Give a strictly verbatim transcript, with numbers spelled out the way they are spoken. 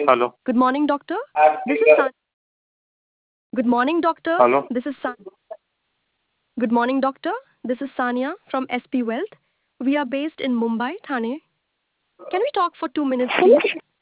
Hello. Good morning, doctor. This is San. Good morning, doctor. Hello. This is San. Good morning, doctor. This is Sania from S P Wealth. We are based in Mumbai, Thane. Can we talk for two minutes, please?